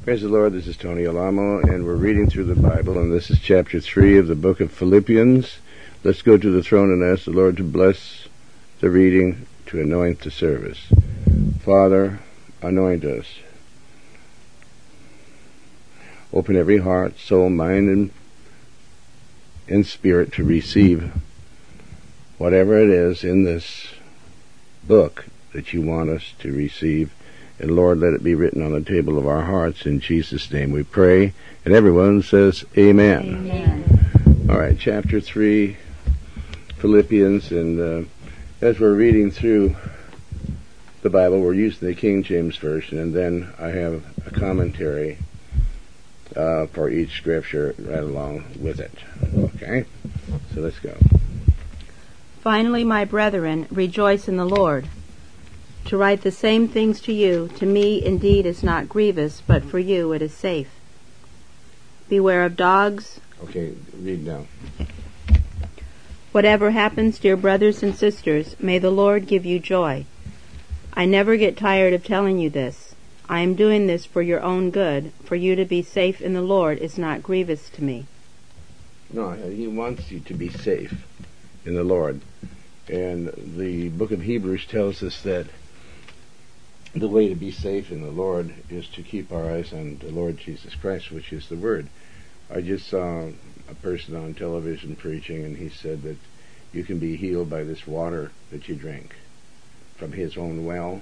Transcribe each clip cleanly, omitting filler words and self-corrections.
Praise the Lord, this is Tony Alamo, and we're reading through the Bible, and this is chapter 3 of the book of Philippians. Let's go to the throne and ask the Lord to bless the reading, to anoint the service. Father, anoint us. Open every heart, soul, mind, and spirit to receive whatever it is in this book that you want us to receive. And Lord, let it be written on the table of our hearts. In Jesus' name we pray. And everyone says amen. Amen. All right, chapter 3, Philippians. And as we're reading through the Bible, we're using the King James Version. And then I have a commentary for each scripture right along with it. Okay? So let's go. Finally, my brethren, rejoice in the Lord. To write the same things to you, to me indeed is not grievous, but for you it is safe. Beware of dogs. Okay, read now. Whatever happens, dear brothers and sisters, may the Lord give you joy. I never get tired of telling you this. I am doing this for your own good. For you to be safe in the Lord is not grievous to me. No, he wants you to be safe in the Lord. And the book of Hebrews tells us that the way to be safe in the Lord is to keep our eyes on the Lord Jesus Christ, which is the Word. I just saw a person on television preaching, and he said that you can be healed by this water that you drink from His own well.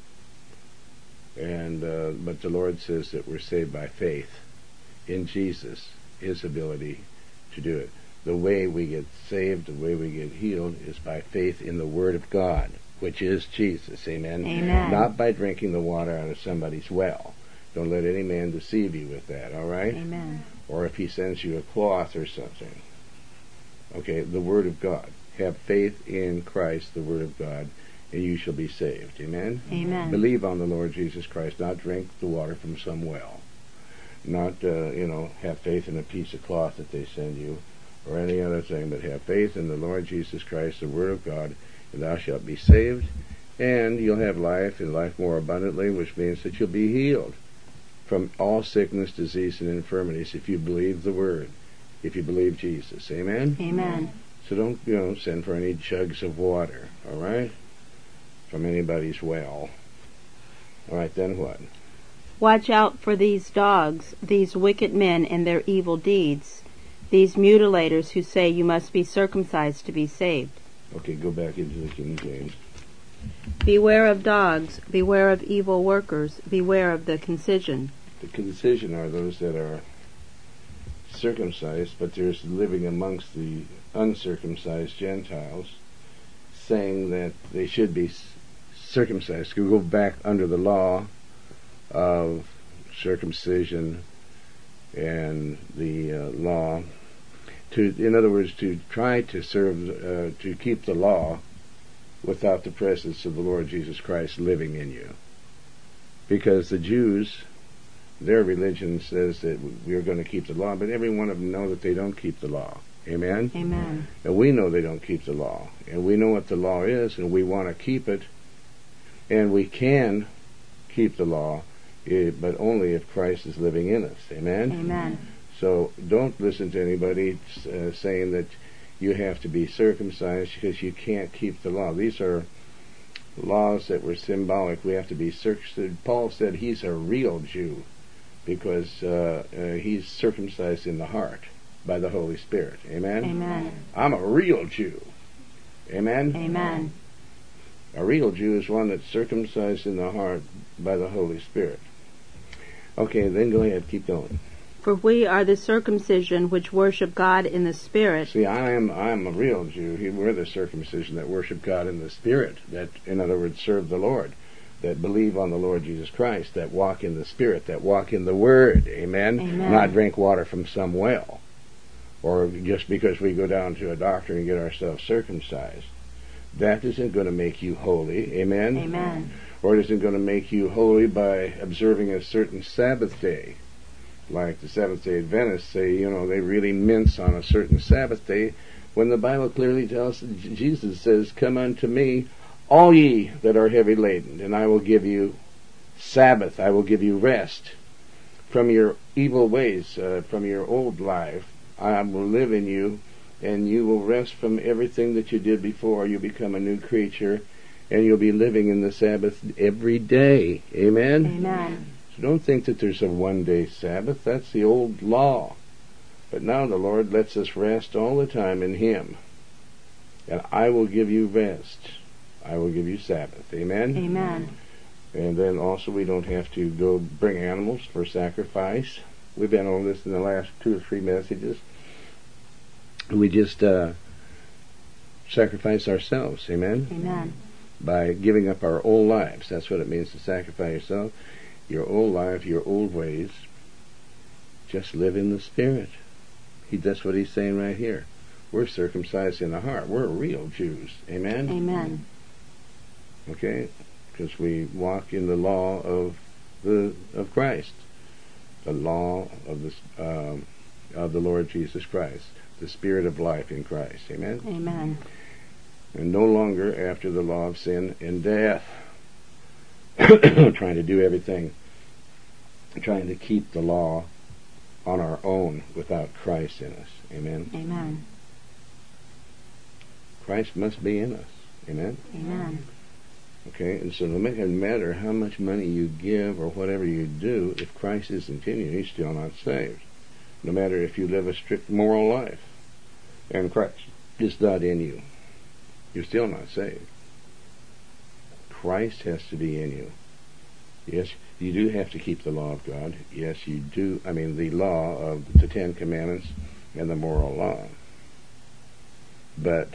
And but the Lord says that we're saved by faith in Jesus, His ability to do it. The way we get saved, the way we get healed, is by faith in the Word of God, which is Jesus. Amen? Amen. Not by drinking the water out of somebody's well. Don't let any man deceive you with that, all right? Amen. Or if he sends you a cloth or something. Okay, the Word of God. Have faith in Christ, the Word of God, and you shall be saved. Amen? Amen. Believe on the Lord Jesus Christ, not drink the water from some well. Not, have faith in a piece of cloth that they send you, or any other thing, but have faith in the Lord Jesus Christ, the Word of God, and thou shalt be saved, and you'll have life, and life more abundantly, which means that you'll be healed from all sickness, disease, and infirmities if you believe the Word, if you believe Jesus. Amen? Amen. So don't, send for any jugs of water, all right, from anybody's well. All right, then what? Watch out for these dogs, these wicked men and their evil deeds, these mutilators who say you must be circumcised to be saved. Okay, go back into the King James. Beware of dogs, beware of evil workers, beware of the concision. The concision are those that are circumcised, but there's living amongst the uncircumcised Gentiles, saying that they should be circumcised. You go back under the law of circumcision and the law, in other words, to try to serve, to keep the law without the presence of the Lord Jesus Christ living in you. Because the Jews, their religion says that we're going to keep the law, but every one of them know that they don't keep the law. Amen? Amen. And we know they don't keep the law. And we know what the law is, and we want to keep it. And we can keep the law, but only if Christ is living in us. Amen? Amen. So don't listen to anybody saying that you have to be circumcised because you can't keep the law. These are laws that were symbolic. We have to be circumcised. Paul said he's a real Jew because he's circumcised in the heart by the Holy Spirit. Amen? Amen. I'm a real Jew. Amen? Amen. A real Jew is one that's circumcised in the heart by the Holy Spirit. Okay, then go ahead, keep going. For we are the circumcision which worship God in the Spirit. See, I'm a real Jew. We're the circumcision that worship God in the Spirit, that, in other words, serve the Lord, that believe on the Lord Jesus Christ, that walk in the Spirit, that walk in the Word. Amen? Amen. Not drink water from some well, or just because we go down to a doctor and get ourselves circumcised. That isn't going to make you holy. Amen? Amen. Or it isn't going to make you holy by observing a certain Sabbath day. Like the Seventh-day Adventists say, they really mince on a certain Sabbath day, when the Bible clearly tells, Jesus says, come unto me, all ye that are heavy laden, and I will give you Sabbath, I will give you rest from your evil ways, from your old life. I will live in you, and you will rest from everything that you did before. You'll become a new creature, and you'll be living in the Sabbath every day. Amen? Amen. So don't think that there's a one-day Sabbath. That's the old law. But now the Lord lets us rest all the time in Him. And I will give you rest. I will give you Sabbath. Amen? Amen. And then also we don't have to go bring animals for sacrifice. We've been on this in the last 2 or 3 messages. We just sacrifice ourselves. Amen? Amen. By giving up our old lives. That's what it means to sacrifice yourself. Your old life, your old ways. Just live in the Spirit. That's what he's saying right here. We're circumcised in the heart. We're real Jews. Amen? Amen. Okay? Because we walk in the law of Christ. The law of the Lord Jesus Christ. The Spirit of life in Christ. Amen? Amen. And no longer after the law of sin and death. Trying to do everything. Trying to keep the law on our own without Christ in us. Amen? Amen. Christ must be in us. Amen? Amen. Okay, and so no matter how much money you give or whatever you do, if Christ isn't in you, He's still not saved. No matter if you live a strict moral life and Christ is not in you, you're still not saved. Christ has to be in you. Yes, you do have to keep the law of God. Yes, you do. I mean, the law of the 10 Commandments and the moral law. But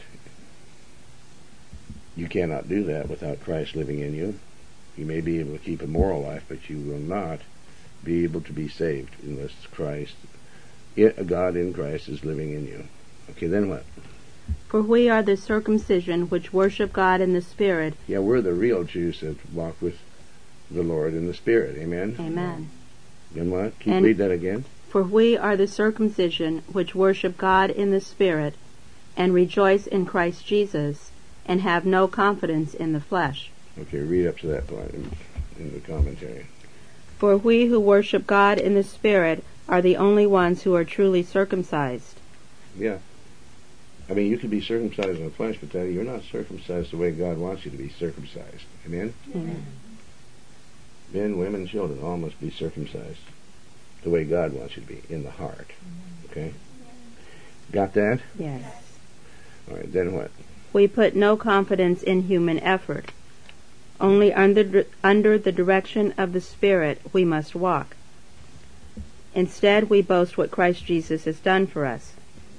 you cannot do that without Christ living in you. You may be able to keep a moral life, but you will not be able to be saved unless Christ, God in Christ, is living in you. Okay, then what? For we are the circumcision which worship God in the Spirit. Yeah, we're the real Jews that walk with the Lord in the Spirit. Amen? Amen. Then what? Read that again. For we are the circumcision which worship God in the Spirit, and rejoice in Christ Jesus, and have no confidence in the flesh. Okay, read up to that point in the commentary. For we who worship God in the Spirit are the only ones who are truly circumcised. Yeah. I mean, you could be circumcised in the flesh, but you're not circumcised the way God wants you to be circumcised. Amen? Amen. Men, women, children all must be circumcised the way God wants you to be, in the heart. Okay? Got that? Yes. All right, then what? We put no confidence in human effort. Only under the direction of the Spirit we must walk. Instead, we boast what Christ Jesus has done for us.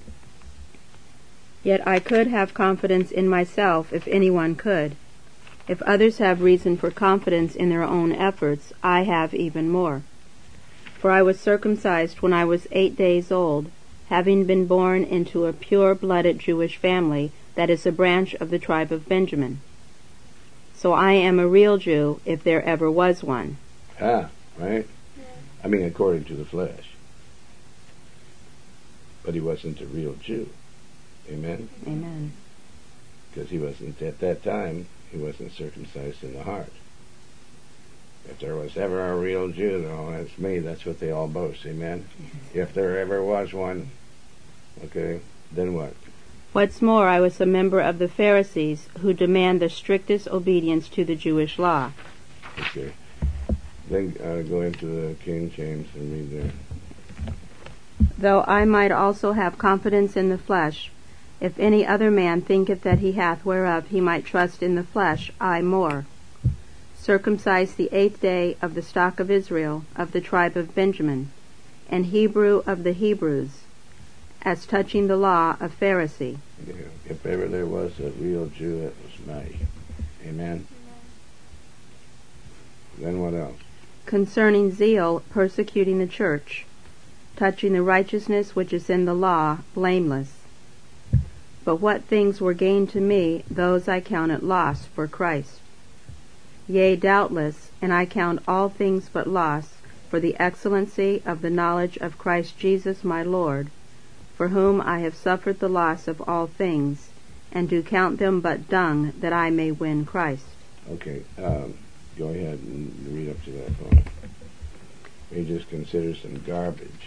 Yet I could have confidence in myself if anyone could. If others have reason for confidence in their own efforts, I have even more. For I was circumcised when I was 8 days old, having been born into a pure-blooded Jewish family that is a branch of the tribe of Benjamin. So I am a real Jew, if there ever was one. Right? I mean, according to the flesh. But he wasn't a real Jew. Amen? Amen. Because he wasn't, at that time, he wasn't circumcised in the heart. If there was ever a real Jew, no, that's me. That's what they all boast. Amen? If there ever was one, okay, then what? What's more, I was a member of the Pharisees, who demand the strictest obedience to the Jewish law. Okay. Then go into the King James and read there. Though I might also have confidence in the flesh, if any other man thinketh that he hath whereof he might trust in the flesh, I more. Circumcised the 8th day of the stock of Israel, of the tribe of Benjamin, and Hebrew of the Hebrews, as touching the law, a Pharisee. Yeah. If ever there was a real Jew, it was me. Amen? Then what else? Concerning zeal, persecuting the church, touching the righteousness which is in the law, blameless. But what things were gained to me, those I counted loss for Christ. Yea, doubtless, and I count all things but loss, for the excellency of the knowledge of Christ Jesus my Lord, for whom I have suffered the loss of all things, and do count them but dung, that I may win Christ. Okay, go ahead and read up to that point. He just considers them garbage.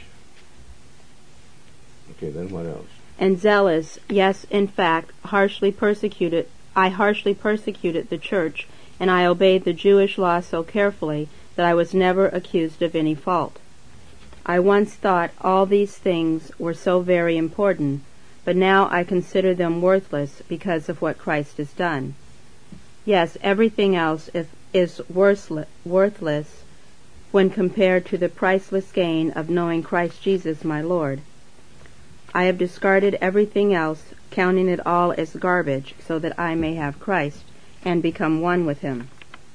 Okay, then what else? And zealous, yes, in fact, harshly persecuted the church, and I obeyed the Jewish law so carefully that I was never accused of any fault. I once thought all these things were so very important, but now I consider them worthless because of what Christ has done. Yes, everything else is worthless when compared to the priceless gain of knowing Christ Jesus my Lord. I have discarded everything else, counting it all as garbage, so that I may have Christ and become one with him.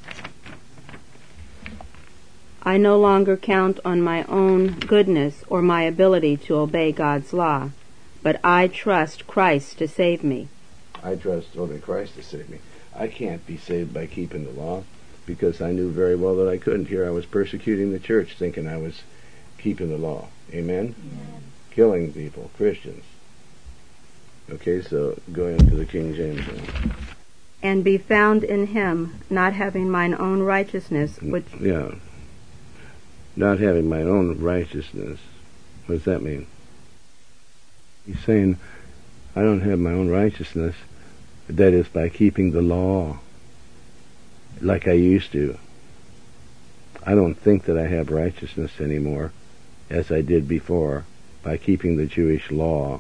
I no longer count on my own goodness or my ability to obey God's law, but I trust Christ to save me. I trust only Christ to save me. I can't be saved by keeping the law, because I knew very well that I couldn't. Here I was persecuting the church, thinking I was keeping the law. Amen? Amen. Killing people, Christians. Okay, so going to the King James now. And be found in him, not having mine own righteousness, which... Yeah. Not having my own righteousness. What does that mean? He's saying, I don't have my own righteousness. That is by keeping the law like I used to. I don't think that I have righteousness anymore as I did before by keeping the Jewish law.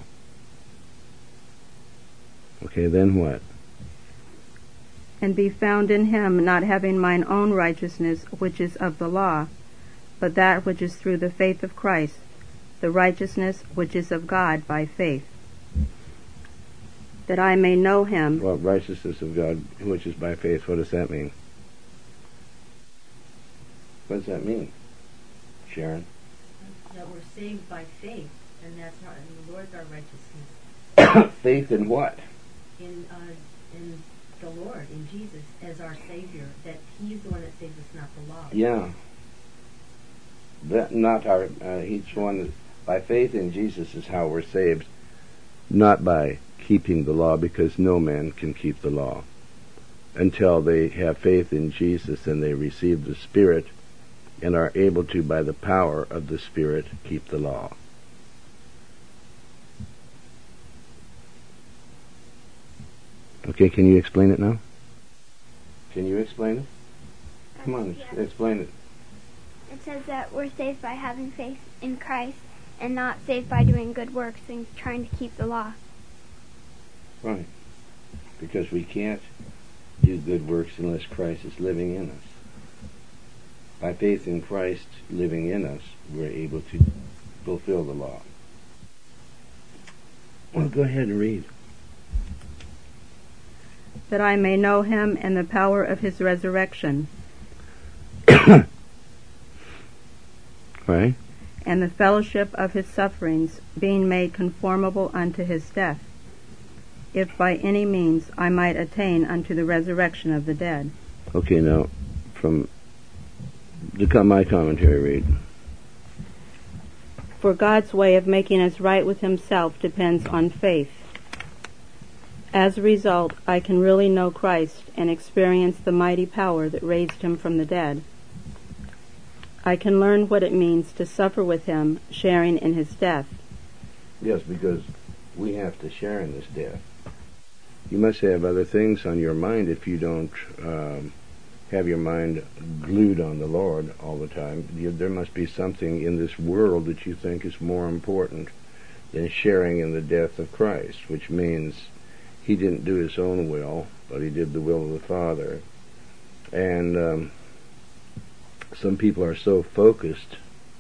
Okay, then what? And be found in him, not having mine own righteousness, which is of the law, but that which is through the faith of Christ, the righteousness which is of God by faith, that I may know him. Well, righteousness of God, which is by faith, what does that mean? What does that mean, Sharon? That we're saved by faith, and that's not in the Lord's our righteousness. Faith in what? In the Lord, in Jesus, as our Savior, that He's the one that saves us, not the law. Yeah. That not our. Each one by faith in Jesus is how we're saved, not by keeping the law, because no man can keep the law until they have faith in Jesus and they receive the Spirit and are able to, by the power of the Spirit, keep the law. Okay, can you explain it now? Can you explain it? Come on, Yes. explain it. It says that we're saved by having faith in Christ and not saved by doing good works and trying to keep the law. Right. Because we can't do good works unless Christ is living in us. By faith in Christ living in us, we're able to fulfill the law. Well, go ahead and read. That I may know him and the power of his resurrection, Right? and the fellowship of his sufferings, being made conformable unto his death, if by any means I might attain unto the resurrection of the dead. Okay, now, from my commentary, read. For God's way of making us right with himself depends on faith. As a result, I can really know Christ and experience the mighty power that raised him from the dead. I can learn what it means to suffer with him, sharing in his death. Yes, because we have to share in this death. You must have other things on your mind if you don't have your mind glued on the Lord all the time. There must be something in this world that you think is more important than sharing in the death of Christ, which means he didn't do his own will, but he did the will of the Father. And some people are so focused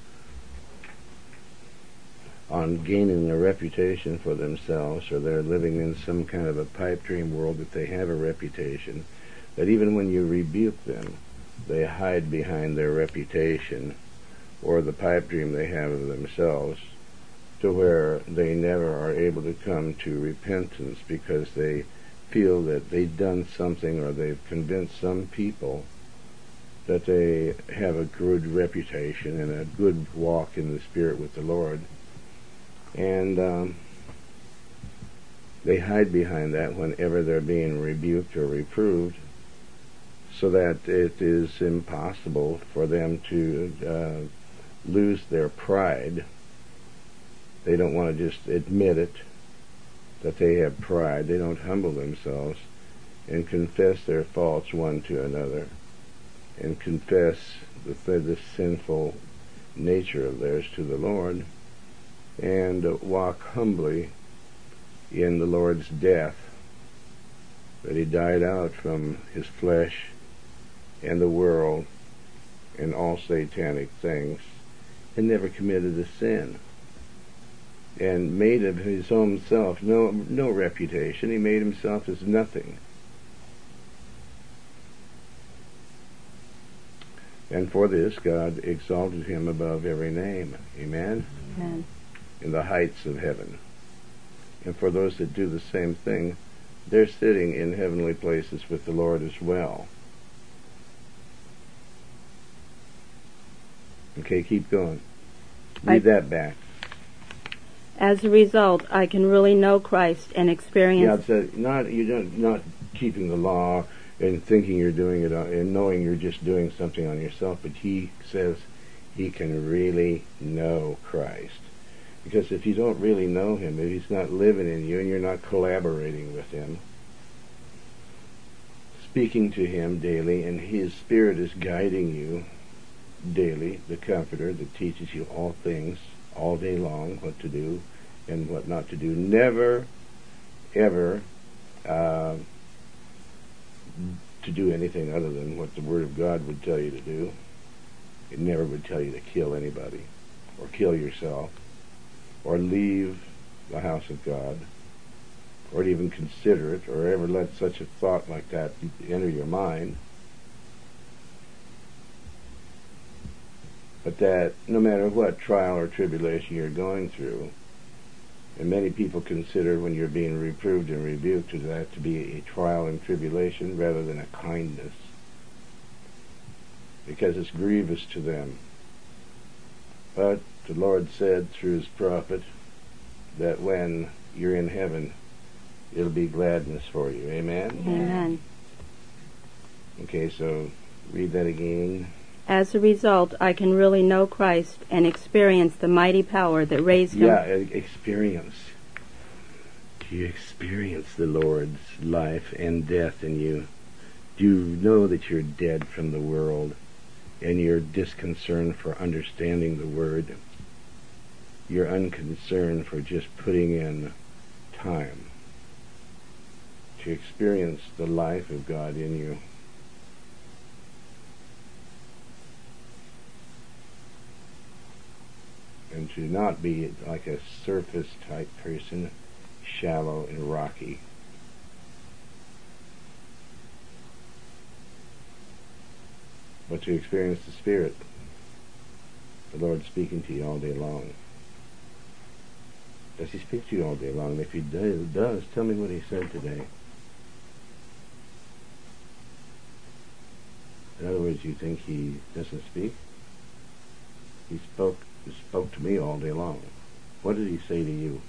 on gaining a reputation for themselves, or they're living in some kind of a pipe dream world that they have a reputation, that even when you rebuke them, they hide behind their reputation or the pipe dream they have of themselves, to where they never are able to come to repentance because they feel that they've done something, or they've convinced some people that they have a good reputation and a good walk in the Spirit with the Lord. And they hide behind that whenever they're being rebuked or reproved, so that it is impossible for them to lose their pride. They don't want to just admit it, that they have pride. They don't humble themselves and confess their faults one to another and confess the sinful nature of theirs to the Lord and walk humbly in the Lord's death, that he died out from his flesh and the world and all satanic things and never committed a sin, and made of his own self no reputation. He made himself as nothing. And for this, God exalted him above every name. Amen? Amen. In the heights of heaven. And for those that do the same thing, they're sitting in heavenly places with the Lord as well. Okay, keep going. Read that back. As a result, I can really know Christ and experience... Yeah, it's not keeping the law and thinking you're doing it and knowing you're just doing something on yourself, but he says he can really know Christ. Because if you don't really know him, if he's not living in you and you're not collaborating with him, speaking to him daily, and his Spirit is guiding you daily, the Comforter that teaches you all things, all day long, what to do and what not to do. Never, ever to do anything other than what the Word of God would tell you to do. It never would tell you to kill anybody, or kill yourself, or leave the house of God, or to even consider it, or ever let such a thought like that enter your mind. But that no matter what trial or tribulation you're going through, and many people consider when you're being reproved and rebuked that to be a trial and tribulation rather than a kindness, because it's grievous to them. But the Lord said through his prophet that when you're in heaven, it'll be gladness for you. Amen? Amen. Okay, so read that again. As a result, I can really know Christ and experience the mighty power that raised him. Yeah, experience. Do you experience the Lord's life and death in you? Do you know that you're dead from the world and you're disconcerted for understanding the Word? You're unconcerned for just putting in time to experience the life of God in you. And to not be like a surface type person, shallow and rocky. But to experience the Spirit, the Lord speaking to you all day long. Does he speak to you all day long? If he does, tell me what he said today. In other words, you think he doesn't speak? He spoke to me all day long. What did he say to you?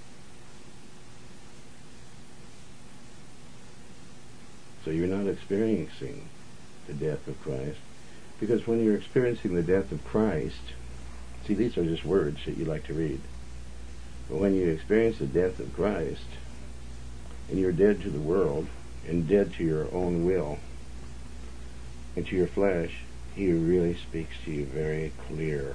So you're not experiencing the death of Christ. Because when you're experiencing the death of Christ, see, these are just words that you like to read. But when you experience the death of Christ, and you're dead to the world, and dead to your own will, and to your flesh, he really speaks to you very clear.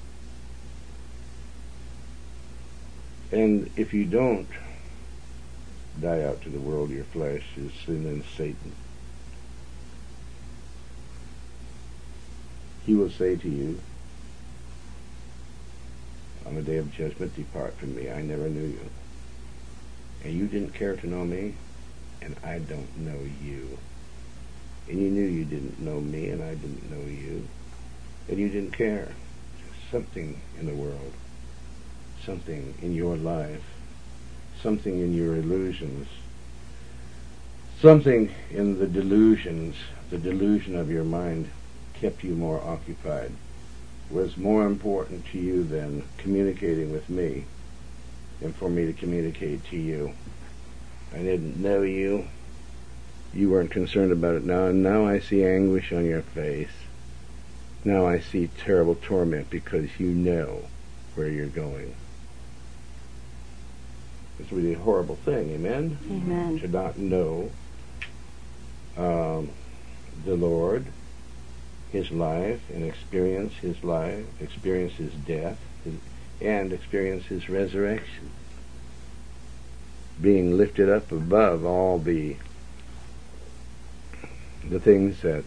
And if you don't die out to the world, your flesh is sin and Satan. He will say to you on the day of judgment, "Depart from me, I never knew you. And you didn't care to know me, and I don't know you. And you knew you didn't know me, and I didn't know you. And you didn't care." There's something in the world, something in your life, something in your illusions, something in the delusions, the delusion of your mind kept you more occupied, was more important to you than communicating with me and for me to communicate to you. I didn't know you. You weren't concerned about it now, and now I see anguish on your face. Now I see terrible torment because you know where you're going. It's really a horrible thing, amen? Amen. To not know the Lord, His life, and experience His life, experience His death, and experience His resurrection. Being lifted up above all the things that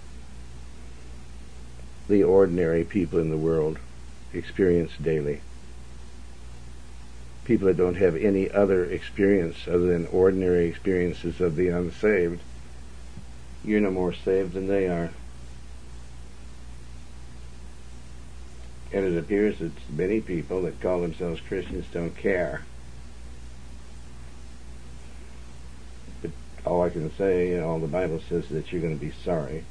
the ordinary people in the world experience daily. People that don't have any other experience other than ordinary experiences of the unsaved. You're no more saved than they are. And it appears that many people that call themselves Christians don't care. But all I can say, all the Bible says that you're going to be sorry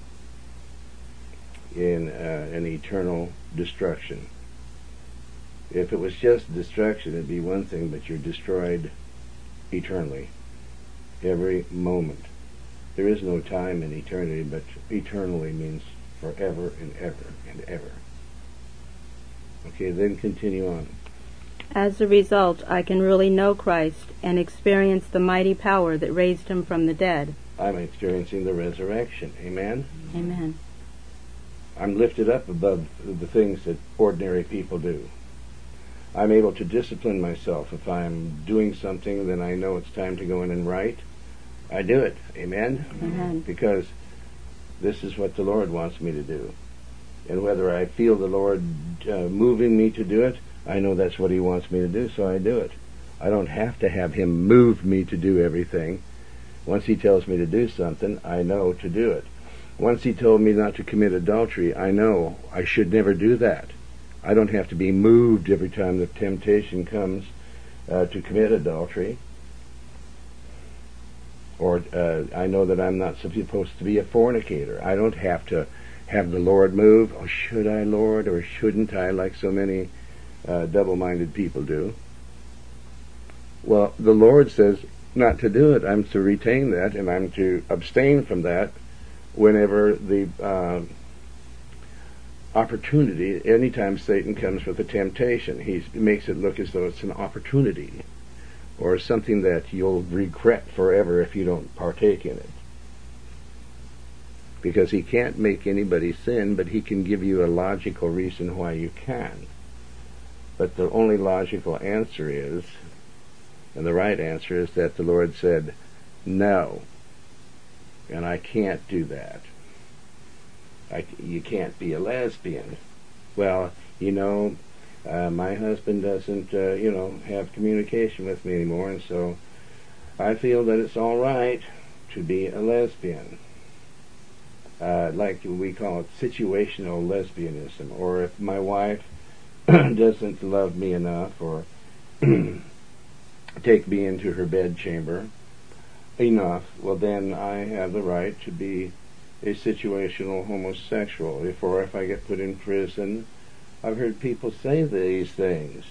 in an eternal destruction. If it was just destruction, it'd be one thing, but you're destroyed eternally, every moment. There is no time in eternity, but eternally means forever and ever and ever. Okay, then continue on. As a result, I can really know Christ and experience the mighty power that raised him from the dead. I'm experiencing the resurrection. Amen? Amen. I'm lifted up above the things that ordinary people do. I'm able to discipline myself. If I'm doing something, then I know it's time to go in and write. I do it. Amen? Amen. Because this is what the Lord wants me to do. And whether I feel the Lord moving me to do it, I know that's what He wants me to do, so I do it. I don't have to have Him move me to do everything. Once He tells me to do something, I know to do it. Once He told me not to commit adultery, I know I should never do that. I don't have to be moved every time the temptation comes to commit adultery. Or I know that I'm not supposed to be a fornicator. I don't have to have the Lord move. Oh, should I, Lord, or shouldn't I, like so many double-minded people do? Well, the Lord says not to do it. I'm to retain that, and I'm to abstain from that whenever the opportunity, anytime Satan comes with a temptation. He makes it look as though it's an opportunity or something that you'll regret forever if you don't partake in it. Because he can't make anybody sin, but he can give you a logical reason why you can. But the only logical answer is, and the right answer is, that the Lord said, no, and I can't do that. You can't be a lesbian. Well, my husband doesn't, have communication with me anymore, and so I feel that it's all right to be a lesbian. Like we call it situational lesbianism. Or if my wife doesn't love me enough or take me into her bedchamber enough, well then I have the right to be a situational homosexual. Or if I get put in prison, I've heard people say these things.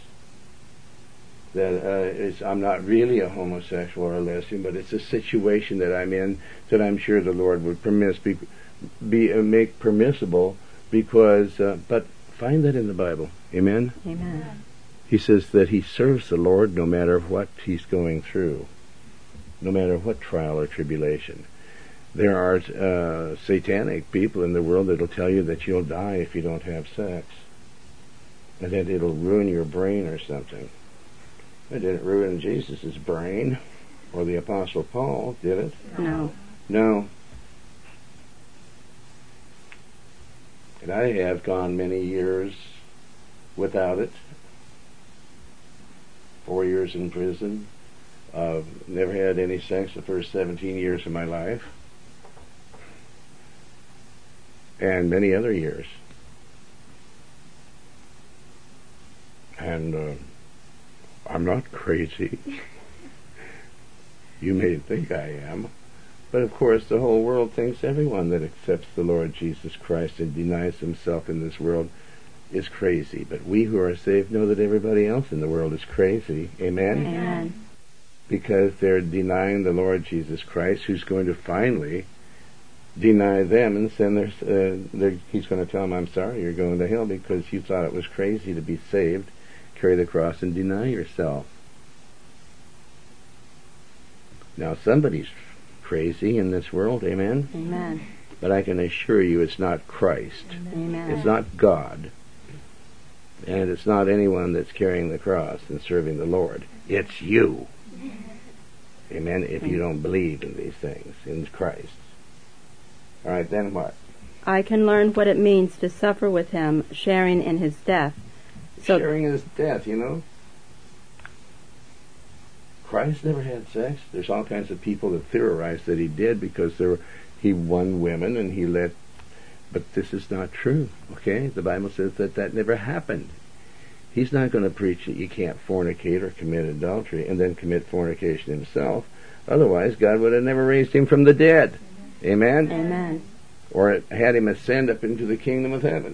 That I'm not really a homosexual or a lesbian, but it's a situation that I'm in that I'm sure the Lord would make permissible, because but find that in the Bible. Amen? Amen. He says that he serves the Lord no matter what he's going through, no matter what trial or tribulation. There are satanic people in the world that will tell you that you'll die if you don't have sex, and that it'll ruin your brain or something. It didn't ruin Jesus' brain or the Apostle Paul, did it? No. No. And I have gone many years without it. 4 years in prison. Never had any sex the first 17 years of my life. And many other years. And I'm not crazy. You may think I am. But of course the whole world thinks everyone that accepts the Lord Jesus Christ and denies himself in this world is crazy. But we who are saved know that everybody else in the world is crazy. Amen? Amen. Because they're denying the Lord Jesus Christ, who's going to finally deny them, and then he's going to tell them, I'm sorry, you're going to hell because you thought it was crazy to be saved, carry the cross, and deny yourself. Now, somebody's crazy in this world, amen? Amen. But I can assure you it's not Christ. Amen. It's not God. And it's not anyone that's carrying the cross and serving the Lord. It's you. Amen? If you don't believe in these things, in Christ. All right, then what? I can learn what it means to suffer with him, sharing in his death. Sharing in his death, you know? Christ never had sex. There's all kinds of people that theorize that he did because he won women and he let... But this is not true, okay? The Bible says that never happened. He's not going to preach that you can't fornicate or commit adultery and then commit fornication himself. Otherwise, God would have never raised him from the dead. Amen? Amen. Or had him ascend up into the kingdom of heaven.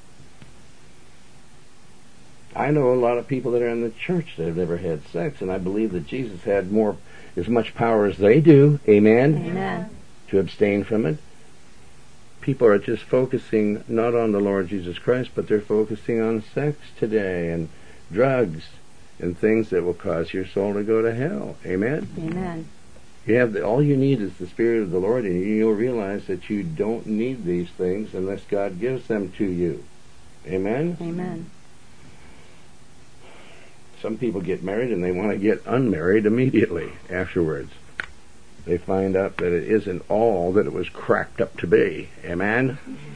I know a lot of people that are in the church that have never had sex, and I believe that Jesus had as much power as they do, amen, Amen, to abstain from it. People are just focusing not on the Lord Jesus Christ, but they're focusing on sex today and drugs and things that will cause your soul to go to hell, amen. Amen. All you need is the Spirit of the Lord, and you'll realize that you don't need these things unless God gives them to you, amen. Amen. Some people get married and they want to get unmarried immediately afterwards. They find out that it isn't all that it was cracked up to be. Amen?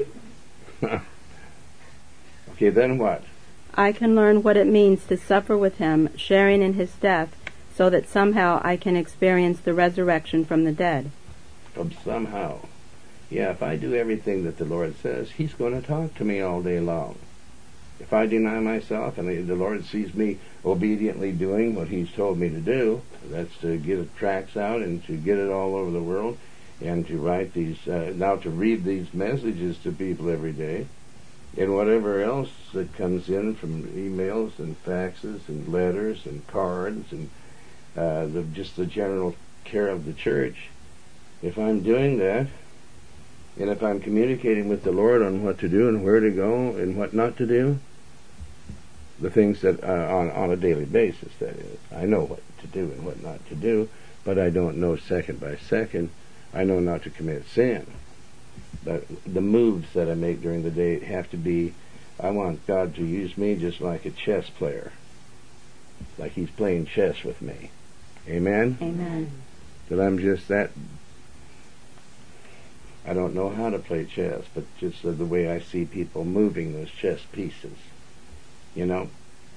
Okay, then what? I can learn what it means to suffer with him, sharing in his death, so that somehow I can experience the resurrection from the dead. Somehow. Yeah, if I do everything that the Lord says, he's going to talk to me all day long. If I deny myself and the Lord sees me obediently doing what he's told me to do, that's to get tracts out and to get it all over the world and to write these, now to read these messages to people every day, and whatever else that comes in from emails and faxes and letters and cards and just the general care of the church. If I'm doing that, and if I'm communicating with the Lord on what to do and where to go and what not to do, the things that on a daily basis, that is, I know what to do and what not to do, but I don't know second by second. I know not to commit sin. But the moves that I make during the day have to be, I want God to use me just like a chess player, like he's playing chess with me. Amen? Amen. That I'm just that. I don't know how to play chess, but just the way I see people moving those chess pieces, you know.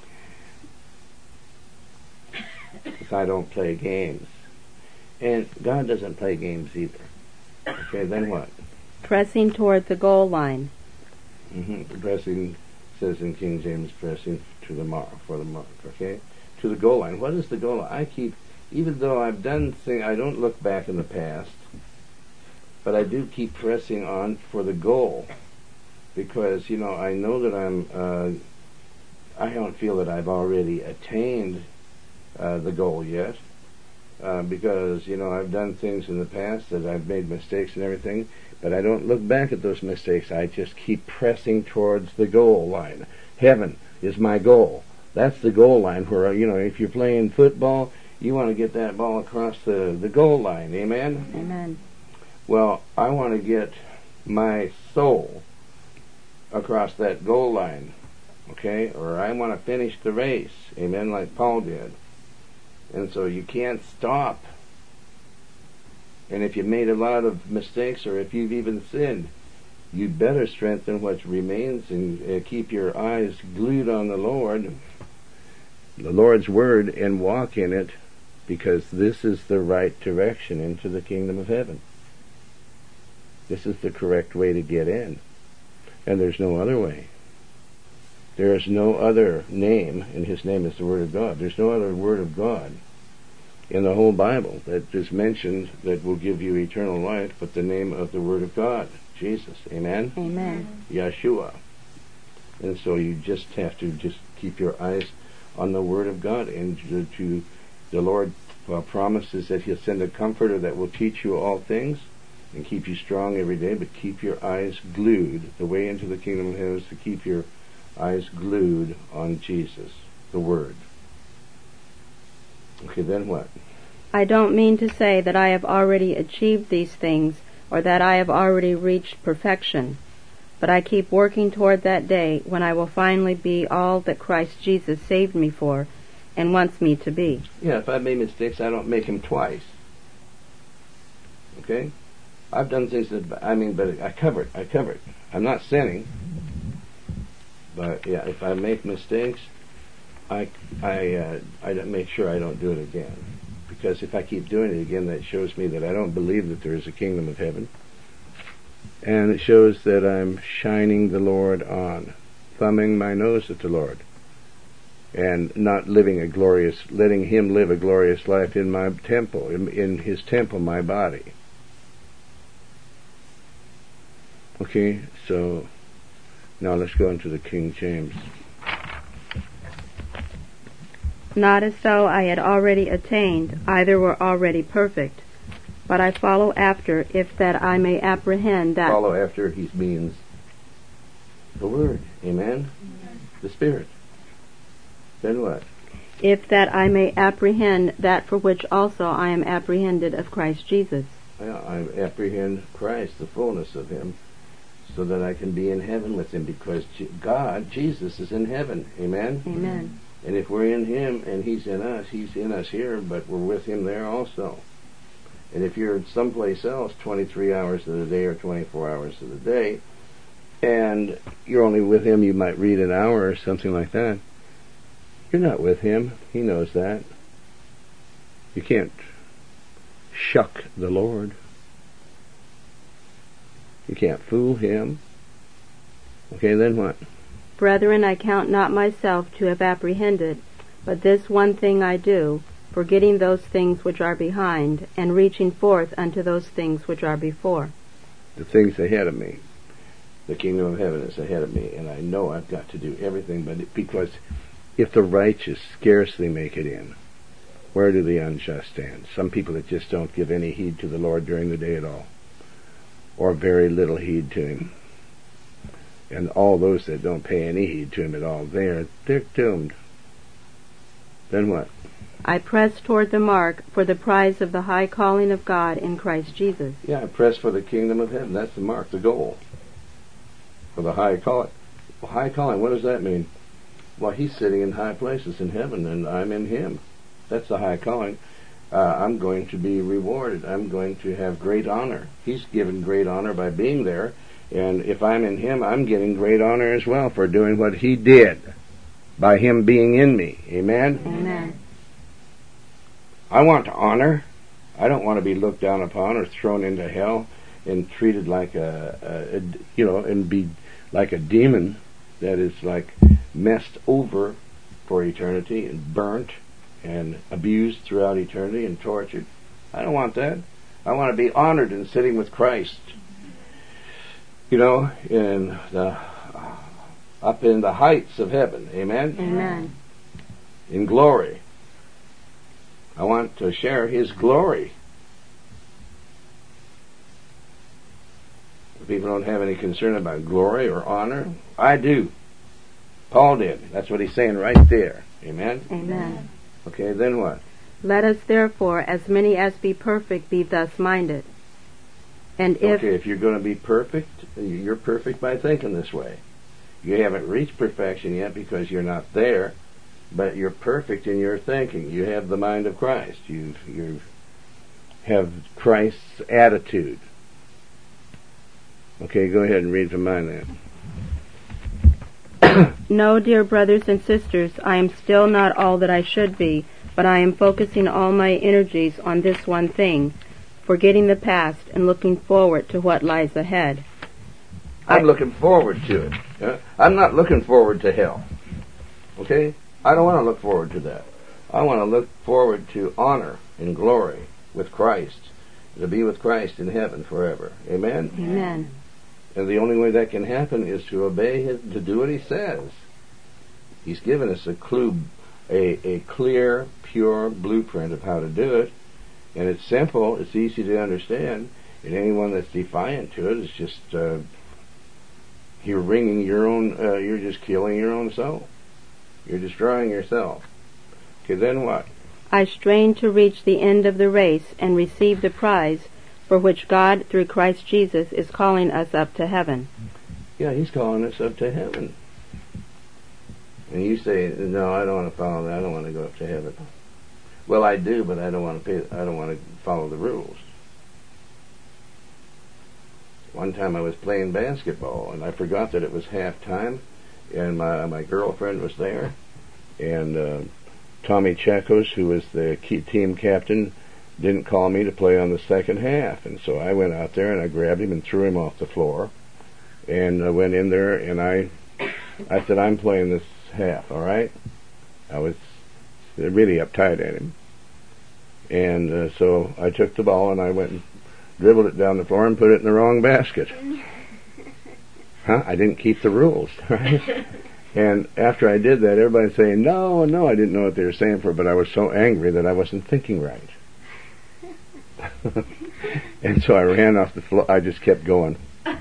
Because I don't play games. And God doesn't play games either. Okay, then what? Pressing toward the goal line. Pressing, says in King James, pressing to the mark, for the mark, okay? To the goal line. What is the goal line? Even though I've done things, I don't look back in the past, but I do keep pressing on for the goal, because, you know, I know that I don't feel that I've already attained the goal yet, because, you know, I've done things in the past that I've made mistakes and everything, but I don't look back at those mistakes. I just keep pressing towards the goal line. Heaven is my goal. That's the goal line where, you know, if you're playing football, you want to get that ball across the goal line. Amen? Amen. Well, I want to get my soul across that goal line, okay? Or I want to finish the race, amen, like Paul did. And so you can't stop. And if you made a lot of mistakes, or if you've even sinned, you'd better strengthen what remains and keep your eyes glued on the Lord's Word, and walk in it, because this is the right direction into the kingdom of heaven. This is the correct way to get in. And there's no other way. There is no other name, and his name is the Word of God. There's no other Word of God in the whole Bible that is mentioned that will give you eternal life but the name of the Word of God, Jesus. Amen? Amen. Yeshua. And so you just have to just keep your eyes on the Word of God, and the Lord promises that he'll send a comforter that will teach you all things and keep you strong every day, but keep your eyes glued. The way into the kingdom of heaven is to keep your eyes glued on Jesus, the Word. Okay, then what? I don't mean to say that I have already achieved these things or that I have already reached perfection, but I keep working toward that day when I will finally be all that Christ Jesus saved me for and wants me to be. Yeah, if I made mistakes, I don't make them twice. Okay? I've done things that, but I cover it. I'm not sinning, but yeah, if I make mistakes, I make sure I don't do it again. Because if I keep doing it again, that shows me that I don't believe that there is a kingdom of heaven. And it shows that I'm shining the Lord on, thumbing my nose at the Lord, and not letting Him live a glorious life in my temple, in His temple, my body. Okay, so now let's go into the King James. Not as though I had already attained, either were already perfect, but I follow after, if that I may apprehend that. Follow after, he means the Word. Amen? The Spirit. Then what? If that I may apprehend that for which also I am apprehended of Christ Jesus. I apprehend Christ, the fullness of Him, so that I can be in heaven with Him, because God, Jesus, is in heaven. Amen? Amen. And if we're in Him and He's in us here, but we're with Him there also. And if you're someplace else 23 hours of the day or 24 hours of the day, and you're only with Him, you might read an hour or something like that, you're not with Him. He knows that. You can't shuck the Lord. You can't fool Him. Okay, then what? Brethren, I count not myself to have apprehended, but this one thing I do, forgetting those things which are behind, and reaching forth unto those things which are before. The things ahead of me. The kingdom of heaven is ahead of me, and I know I've got to do everything, because if the righteous scarcely make it in, where do the unjust stand? Some people that just don't give any heed to the Lord during the day at all, or very little heed to Him. And all those that don't pay any heed to Him at all, they're doomed. Then what? I press toward the mark for the prize of the high calling of God in Christ Jesus. Yeah, I press for the kingdom of heaven. That's the mark, the goal. For the high calling. Well, high calling, what does that mean? Well, He's sitting in high places in heaven, and I'm in Him. That's the high calling. I'm going to be rewarded. I'm going to have great honor. He's given great honor by being there. And if I'm in Him, I'm getting great honor as well for doing what He did by Him being in me. Amen? Amen. I want honor. I don't want to be looked down upon or thrown into hell and treated like and be like a demon that is like messed over for eternity and burnt and abused throughout eternity and tortured. I don't want that. I want to be honored and sitting with Christ. In the up in the heights of heaven. Amen? Amen. In glory. I want to share His glory. People don't have any concern about glory or honor. I do. Paul did. That's what he's saying right there. Amen? Amen. Okay, then what? Let us therefore, as many as be perfect, be thus minded. And if you're going to be perfect, you're perfect by thinking this way. You haven't reached perfection yet because you're not there, but you're perfect in your thinking. You have the mind of Christ. You have Christ's attitude. Okay, go ahead and read from mine then. No, dear brothers and sisters, I am still not all that I should be, but I am focusing all my energies on this one thing, forgetting the past and looking forward to what lies ahead. I'm looking forward to it. I'm not looking forward to hell. Okay? I don't want to look forward to that. I want to look forward to honor and glory with Christ, to be with Christ in heaven forever. Amen? Amen. And the only way that can happen is to obey Him, to do what He says. He's given us a clue, a clear, pure blueprint of how to do it. And it's simple, it's easy to understand. And anyone that's defiant to it is just you're wringing your own. You're just killing your own soul. You're destroying yourself. Okay, then what? I strain to reach the end of the race and receive the prize for which God, through Christ Jesus, is calling us up to heaven. Yeah, He's calling us up to heaven. And you say, no, I don't want to follow that. I don't want to go up to heaven. Well, I do, but I don't want to pay. I don't want to follow the rules. One time I was playing basketball, and I forgot that it was halftime, and my girlfriend was there, and Tommy Chekos, who was the team captain, didn't call me to play on the second half, and so I went out there and I grabbed him and threw him off the floor, and I went in there and I said, I'm playing this half, all right? I was really uptight at him, and so I took the ball and I went and dribbled it down the floor and put it in the wrong basket. I didn't keep the rules, right? And after I did that, everybody's saying, no, I didn't know what they were saying for, but I was so angry that I wasn't thinking right. And so I ran off the floor. I just kept going.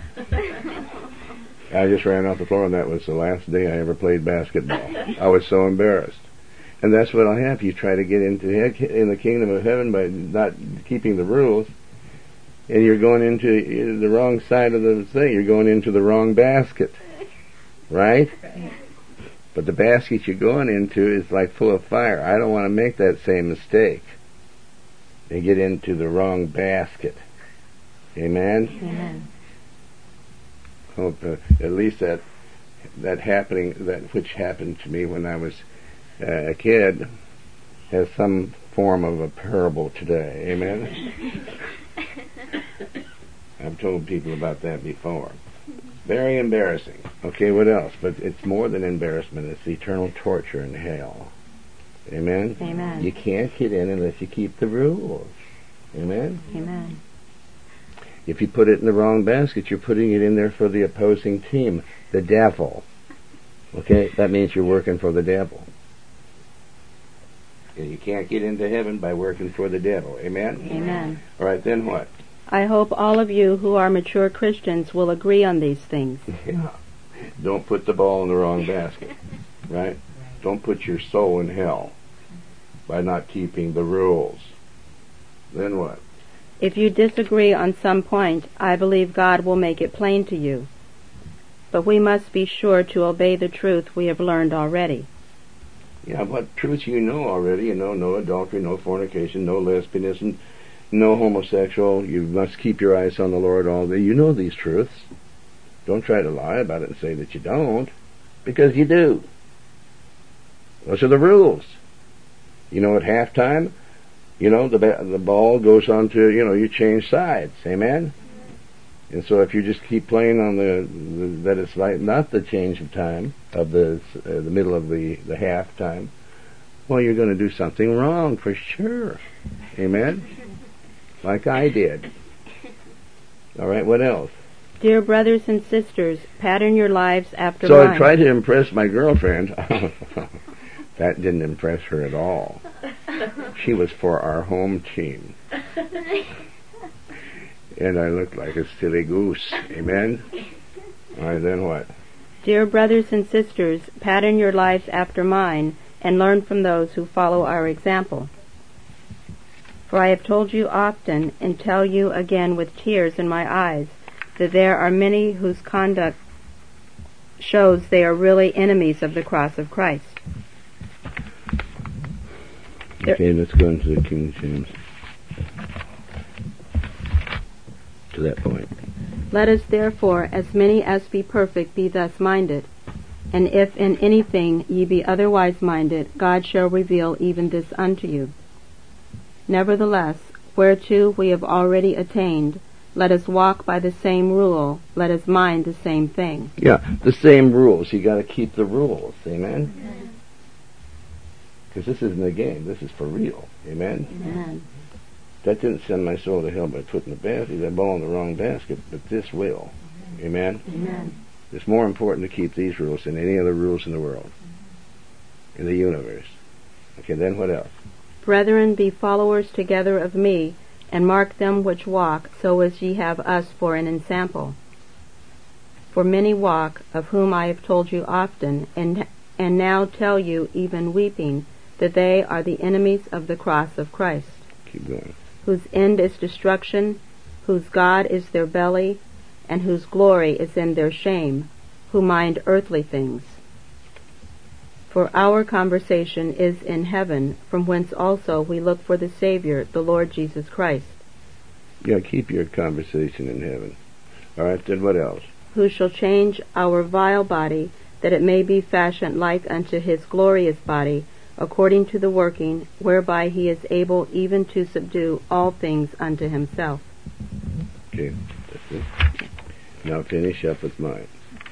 I just ran off the floor, and that was the last day I ever played basketball. I was so embarrassed. And that's what'll happen. You try to get in the kingdom of heaven by not keeping the rules, and you're going into the wrong side of the thing. You're going into the wrong basket. Right? But the basket you're going into is like full of fire. I don't want to make that same mistake and get into the wrong basket. Amen? Amen. Hope at least that which happened to me when I was a kid has some form of a parable today. Amen? I've told people about that before. Very embarrassing. Okay, what else? But it's more than embarrassment. It's eternal torture in hell. Amen? Amen. You can't get in unless you keep the rules. Amen? Amen. If you put it in the wrong basket, you're putting it in there for the opposing team, the devil. Okay? That means you're working for the devil. And you can't get into heaven by working for the devil. Amen? Amen. All right, then what? I hope all of you who are mature Christians will agree on these things. Yeah. Don't put the ball in the wrong basket. Right? Don't put your soul in hell by not keeping the rules. Then what? If you disagree on some point, I believe God will make it plain to you. But we must be sure to obey the truth we have learned already. Yeah, what truth you know already? You know, no adultery, no fornication, no lesbianism, no homosexual. You must keep your eyes on the Lord all day. You know these truths. Don't try to lie about it and say that you don't, because you do. Those are the rules. You know, at halftime, you know, the ball goes on to, you know, you change sides. Amen? And so if you just keep playing on that it's like not the change of time of the middle of the half time, well, you're going to do something wrong for sure. Amen? Like I did. All right, what else? Dear brothers and sisters, pattern your lives after So mine. I tried to impress my girlfriend. That didn't impress her at all. She was for our home team. And I looked like a silly goose. Amen? All right, then what? Dear brothers and sisters, pattern your lives after mine, and learn from those who follow our example. For I have told you often, and tell you again with tears in my eyes, that there are many whose conduct shows they are really enemies of the cross of Christ. Okay, let's go into the King James. To that point. Let us therefore, as many as be perfect, be thus minded. And if in anything ye be otherwise minded, God shall reveal even this unto you. Nevertheless, whereto we have already attained, let us walk by the same rule, let us mind the same thing. Yeah, the same rules. You got to keep the rules. Amen? Because this isn't a game. This is for real. Amen? Amen. That didn't send my soul to hell by putting the ball in the wrong basket, but this will. Amen? Amen. It's more important to keep these rules than any other rules in the world, in the universe. Okay, then what else? Brethren, be followers together of me, and mark them which walk, so as ye have us for an ensample. For many walk, of whom I have told you often, and now tell you, even weeping, that they are the enemies of the cross of Christ, Keep going. whose end is destruction, whose God is their belly, and whose glory is in their shame, who mind earthly things. For our conversation is in heaven, from whence also we look for the Savior, the Lord Jesus Christ. Yeah, keep your conversation in heaven. All right, then what else? Who shall change our vile body, that it may be fashioned like unto his glorious body, according to the working whereby he is able even to subdue all things unto himself. Okay, that's it. Now finish up with mine.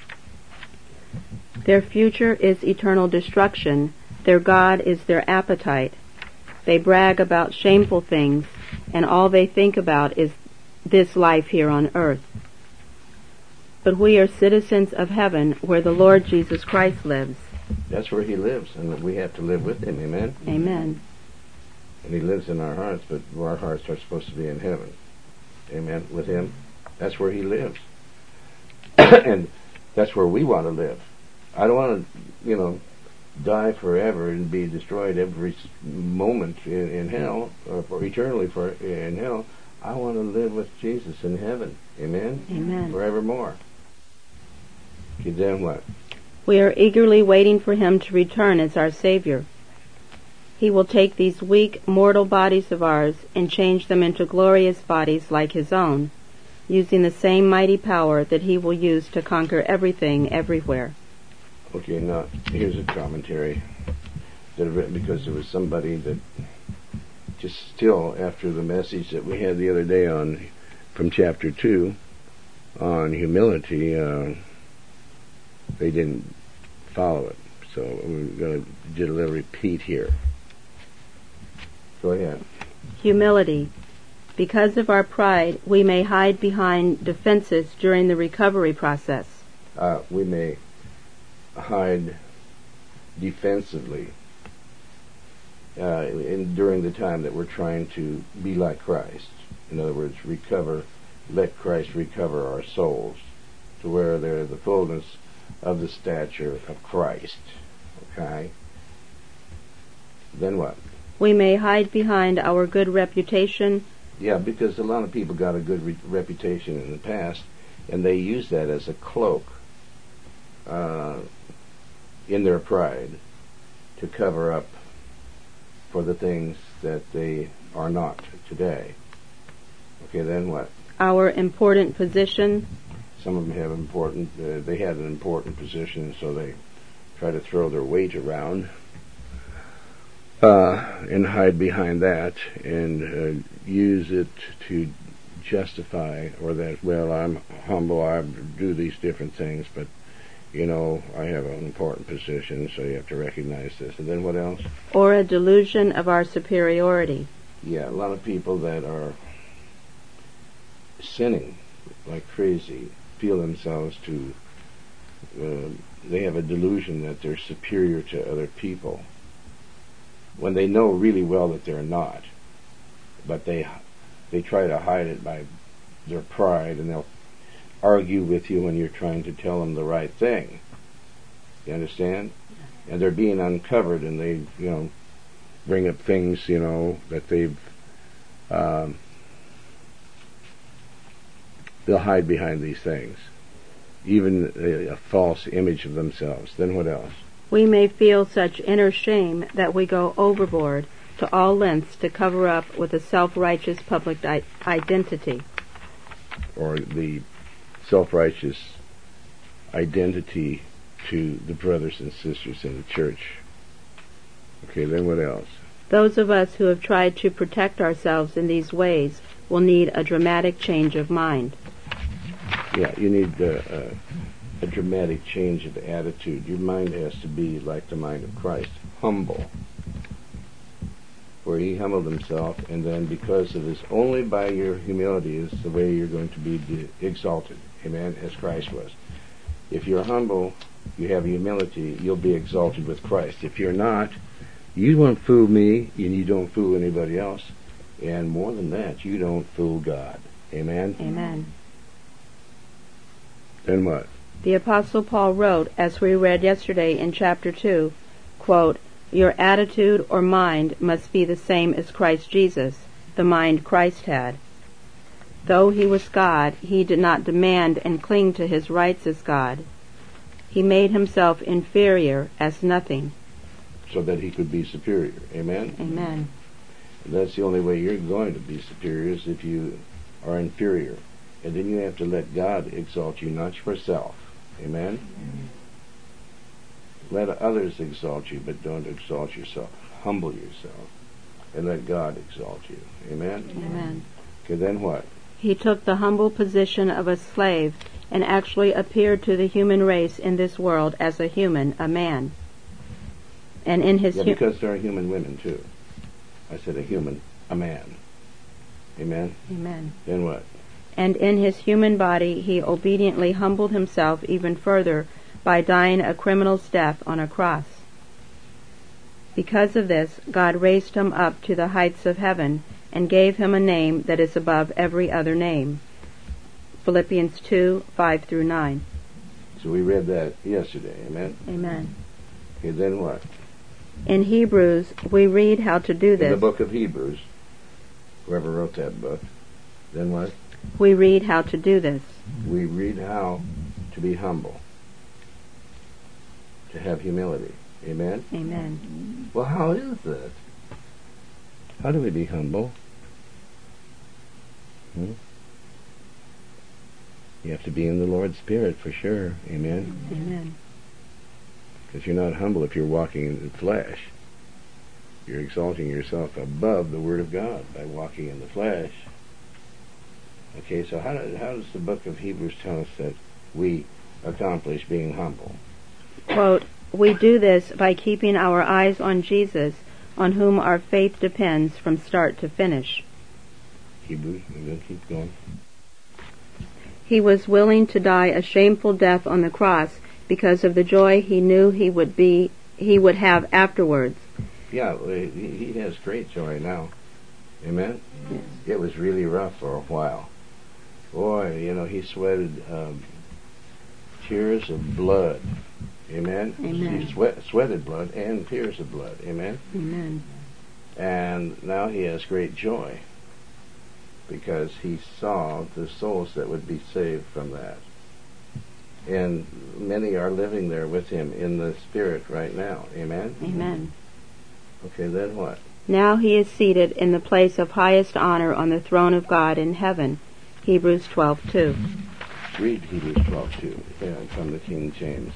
Their future is eternal destruction. Their God is their appetite. They brag about shameful things, and all they think about is this life here on earth. But we are citizens of heaven, where the Lord Jesus Christ lives. That's where he lives, and we have to live with him, amen? Amen. And he lives in our hearts, but our hearts are supposed to be in heaven. Amen? With him. That's where he lives. And that's where we want to live. I don't want to, die forever and be destroyed every moment in hell, or for eternally in hell. I want to live with Jesus in heaven. Amen? Amen. Forevermore. Okay, then what? We are eagerly waiting for him to return as our Savior. He will take these weak, mortal bodies of ours and change them into glorious bodies like his own, using the same mighty power that he will use to conquer everything everywhere. Okay, now, here's a commentary that I read because there was somebody that just still, after the message that we had the other day from chapter 2 on humility, they didn't follow it. So we're going to do a little repeat here. Go ahead. Humility. Because of our pride, we may hide behind defenses during the recovery process. We may hide defensively during the time that we're trying to be like Christ. In other words, let Christ recover our souls to where they're the fullness of the stature of Christ. Okay? Then what? We may hide behind our good reputation. Yeah, because a lot of people got a good reputation in the past, and they use that as a cloak in their pride to cover up for the things that they are not today. Okay, then what? Our important position. Some of them have they had an important position, so they try to throw their weight around and hide behind that and use it to justify, or that, well, I'm humble, I do these different things, but, I have an important position, so you have to recognize this. And then what else? Or a delusion of our superiority. Yeah, a lot of people that are sinning like crazy feel themselves they have a delusion that they're superior to other people, when they know really well that they're not. But they try to hide it by their pride, and they'll argue with you when you're trying to tell them the right thing. You understand? And they're being uncovered, and they, bring up things, that they've, they'll hide behind these things. Even a false image of themselves. Then what else? We may feel such inner shame that we go overboard to all lengths to cover up with a self-righteous public identity. Or the self-righteous identity to the brothers and sisters in the church. Okay, then what else? Those of us who have tried to protect ourselves in these ways will need a dramatic change of mind. Yeah, you need a dramatic change of attitude. Your mind has to be like the mind of Christ, humble, where he humbled himself, and then because of this, only by your humility is the way you're going to be exalted. Amen, as Christ was. If you're humble, you have humility, you'll be exalted with Christ. If you're not, you won't fool me, and you don't fool anybody else. And more than that, you don't fool God. Amen? Amen. Then what? The Apostle Paul wrote, as we read yesterday in chapter 2, quote, "Your attitude or mind must be the same as Christ Jesus, the mind Christ had. Though he was God, he did not demand and cling to his rights as God. He made himself inferior as nothing." So that he could be superior. Amen? Amen. That's the only way you're going to be superior, is if you are inferior. And then you have to let God exalt you, not yourself. Amen? Let others exalt you, but don't exalt yourself. Humble yourself and let God exalt you. Amen? Amen. Okay, then what? He took the humble position of a slave and actually appeared to the human race in this world as a human, a man. And in his because there are human women too. I said a human, a man. Amen? Amen. Then what? And in his human body he obediently humbled himself even further by dying a criminal's death on a cross. Because of this, God raised him up to the heights of heaven and gave him a name that is above every other name. Philippians 2:5-9. So we read that yesterday. Amen? Amen. Okay, then what? In Hebrews, we read how to do this. In the book of Hebrews, whoever wrote that book, then what? We read how to do this. We read how to be humble, to have humility. Amen? Amen. Well, how is that? How do we be humble? You have to be in the Lord's Spirit for sure. Amen? Amen. Because you're not humble if you're walking in the flesh. You're exalting yourself above the Word of God by walking in the flesh. Okay, so how does the book of Hebrews tell us that we accomplish being humble? Quote, "We do this by keeping our eyes on Jesus, on whom our faith depends from start to finish." Hebrews, and then keep going. He was willing to die a shameful death on the cross because of the joy he knew he would have afterwards. Yeah, he has great joy now. Amen? Yes. It was really rough for a while. Boy, he sweated tears of blood. Amen? Amen. He sweated blood and tears of blood. Amen? Amen. And now he has great joy because he saw the souls that would be saved from that. And many are living there with him in the Spirit right now. Amen? Amen. Okay, then what? Now he is seated in the place of highest honor on the throne of God in heaven. Hebrews 12:2. Read Hebrews 12:2 from the King James.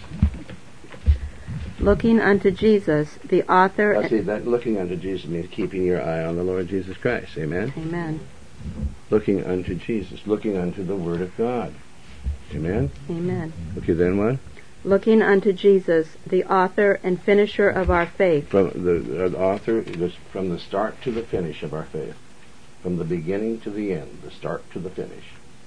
Looking unto Jesus, the author... Now see, that looking unto Jesus means keeping your eye on the Lord Jesus Christ. Amen? Amen. Looking unto Jesus. Looking unto the Word of God. Amen? Amen. Okay, then what? Looking unto Jesus, the author and finisher of our faith. From the author, from the start to the finish of our faith. From the beginning to the end, the start to the finish.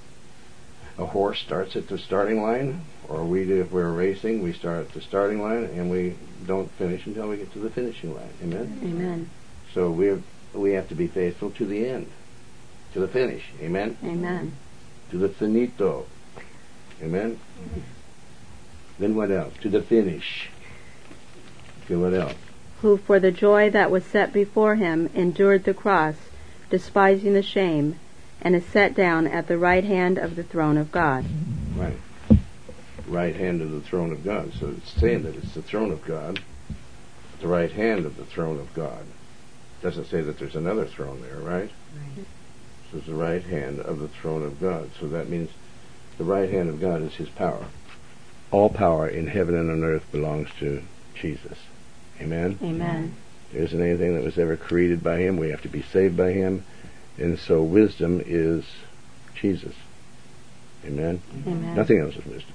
A horse starts at the starting line, or if we're racing, we start at the starting line and we don't finish until we get to the finishing line. Amen? Amen. So we have to be faithful to the end, to the finish. Amen? Amen. To the finito. Amen? Then what else? To the finish. Okay, what else? Who for the joy that was set before him endured the cross, despising the shame, and is set down at the right hand of the throne of God. Right. Right hand of the throne of God. So it's saying that it's the throne of God, the right hand of the throne of God. It doesn't say that there's another throne there, right? Right. So it's the right hand of the throne of God. So that means the right hand of God is his power. All power in heaven and on earth belongs to Jesus. Amen? Amen. There isn't anything that was ever created by him. We have to be saved by him. And so wisdom is Jesus. Amen? Amen. Nothing else is wisdom.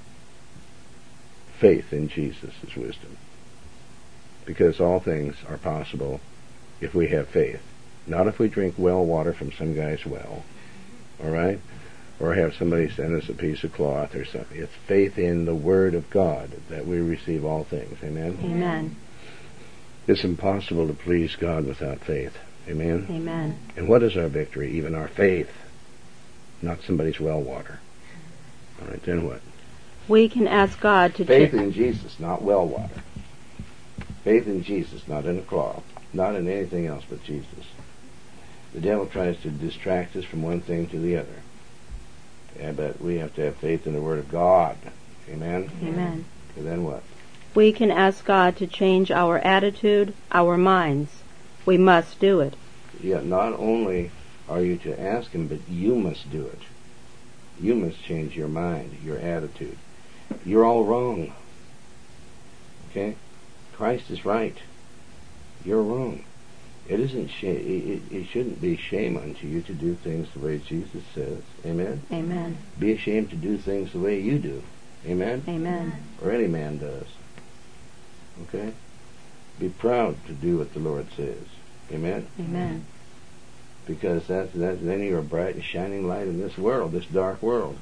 Faith in Jesus is wisdom. Because all things are possible if we have faith. Not if we drink well water from some guy's well. All right? Or have somebody send us a piece of cloth or something. It's faith in the Word of God that we receive all things. Amen? Amen. It's impossible to please God without faith. Amen? Amen. And what is our victory? Even our faith. Not somebody's well water. All right, then what? We can ask God to Faith in Jesus, not well water. Faith in Jesus, not in a cloth. Not in anything else but Jesus. The devil tries to distract us from one thing to the other. Yeah, but we have to have faith in the Word of God. Amen? Amen. And then what? We can ask God to change our attitude, our minds. We must do it. Yeah, not only are you to ask Him, but you must do it. You must change your mind, your attitude. You're all wrong. Okay? Christ is right. You're wrong. It isn't shame. It shouldn't be shame unto you to do things the way Jesus says. Amen? Amen. Be ashamed to do things the way you do. Amen? Amen. Or any man does. Okay? Be proud to do what the Lord says. Amen? Amen. Because then you're a bright and shining light in this world, this dark world.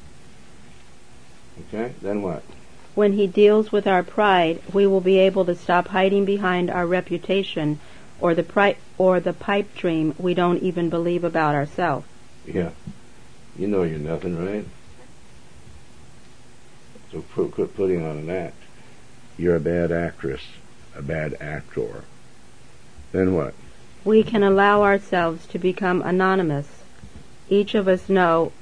Okay? Then what? When He deals with our pride, we will be able to stop hiding behind our reputation or the pipe dream we don't even believe about ourselves. Yeah. You know you're nothing, right? So quit putting on an act. You're a bad actress, a bad actor. Then what? We can allow ourselves to become anonymous. Each of us known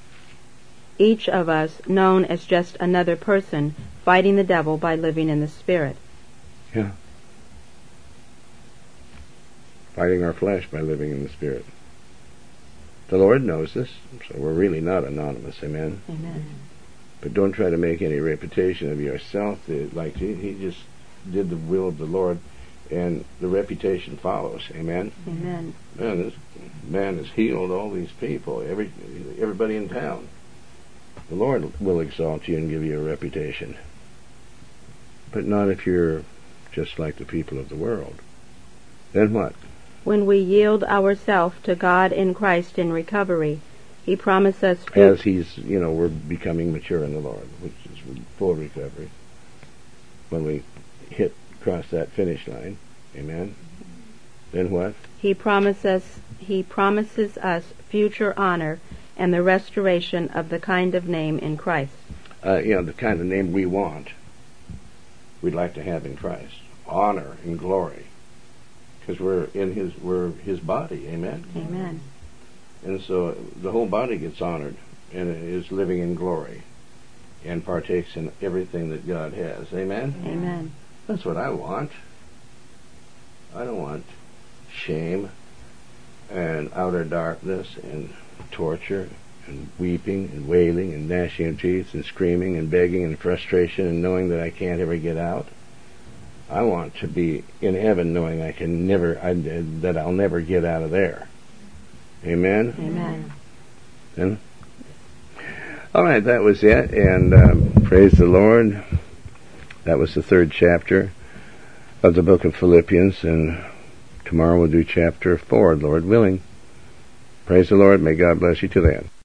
as just another person fighting the devil by living in the Spirit. Yeah. Fighting our flesh by living in the Spirit. The Lord knows this, so we're really not anonymous. Amen? Amen. But don't try to make any reputation of yourself. Like he just did the will of the Lord, and the reputation follows. Amen? Amen. Man, this man has healed all these people, everybody in town. The Lord will exalt you and give you a reputation. But not if you're just like the people of the world. Then what? When we yield ourselves to God in Christ in recovery, He promised us... As we're becoming mature in the Lord, which is full recovery. When we cross that finish line. Amen? Then what? He promises us future honor and the restoration of the kind of name in Christ. The kind of name we want, we'd like to have in Christ. Honor and glory. Because we're His body. Amen? Amen. And so the whole body gets honored and is living in glory and partakes in everything that God has. Amen? Amen. That's what I want. I don't want shame and outer darkness and torture and weeping and wailing and gnashing of teeth and screaming and begging and frustration and knowing that I can't ever get out. I want to be in heaven knowing that I'll never get out of there. Amen? Amen. Then, all right, that was it, and praise the Lord. That was the 3rd chapter of the book of Philippians, and tomorrow we'll do chapter 4, Lord willing. Praise the Lord. May God bless you till then.